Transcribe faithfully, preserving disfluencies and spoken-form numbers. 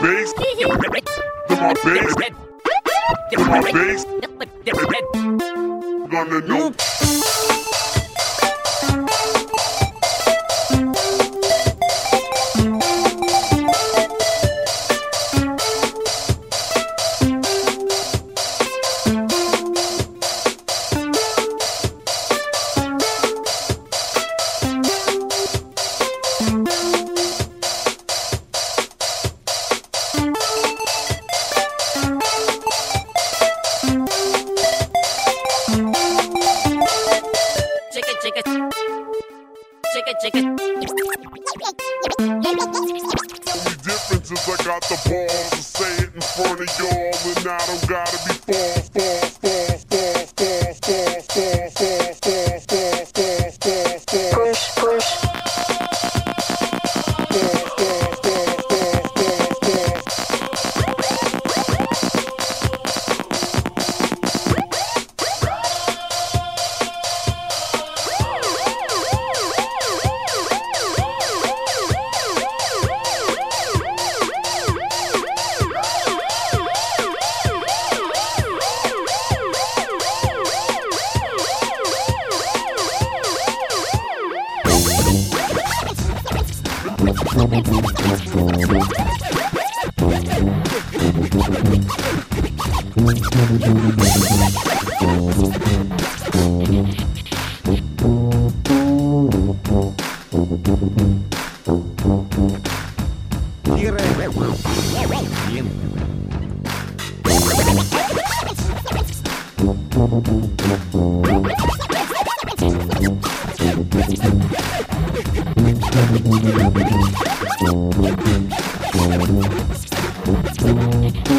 face. To my face. To my face. Gonna know. Only difference is I got the balls to say it in front of y'all, and I don't gotta be false, false, false, false, false, false, false, false, false, false, false, false, false. Push, push. Thank you.